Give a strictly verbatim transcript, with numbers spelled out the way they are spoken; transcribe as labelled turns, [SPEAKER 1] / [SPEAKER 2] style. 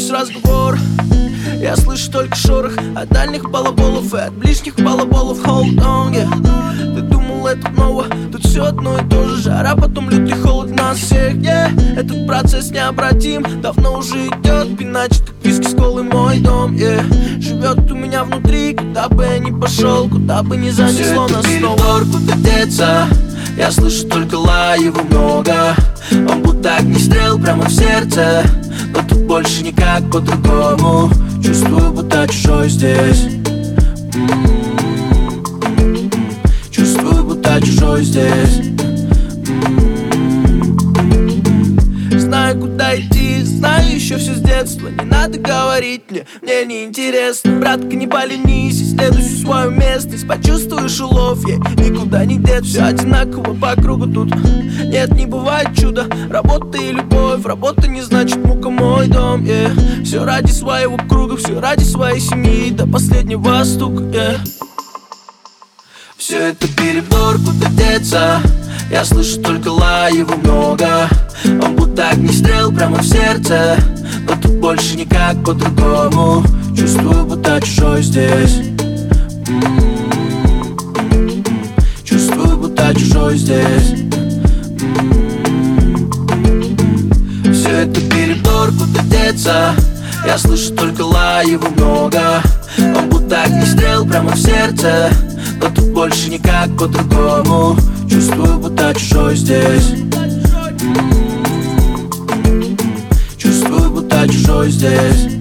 [SPEAKER 1] весь разговор. Я слышу только шорох от дальних балаболов и от ближних балаболов. Hold on, yeah. Ты думал, это ново? Тут все одно и то же. Жара, потом лютый холод нас всех, yeah. Этот процесс необратим, давно уже идет. Иначе как виски с колой мой дом, yeah. Живет у меня внутри, куда бы я ни пошел, куда бы ни занесло нас снова. Куда деться? Я слышу только лай, его много. Он будто огнестрел прямо в сердце. Но тут больше никак по-другому. Чувствую, будто чужой здесь. М-м-м. Чувствую, будто чужой здесь. М-м-м. Знаю, куда идти, знаю еще все с детства. Не надо говорить мне, мне не интересно. Братка, не поленись, исследуй всю свою местность. Почувствуешь улов, ей никуда не деться. Все одинаково по кругу тут. Нет, не бывает чуда. Работа и любовь, работа не значит мука мой дом, yeah. Все ради своего круга, все ради своей семьи, до последнего стука, yeah. Все это перебор, куда деться? Я слышу только лай, его много. Он будто огнестрел прямо в сердце. Но тут больше никак по-другому. Чувствую, будто чужой здесь. М-м-м. Чувствую, будто чужой здесь. М-м-м. Все это перебор, куда деться? Я слышу только лай, его много. Он будто огнестрел прямо в сердце. Но тут больше никак по-другому. Чувствую, будто чужой здесь. М-м-м. Чувствую, будто чужой здесь.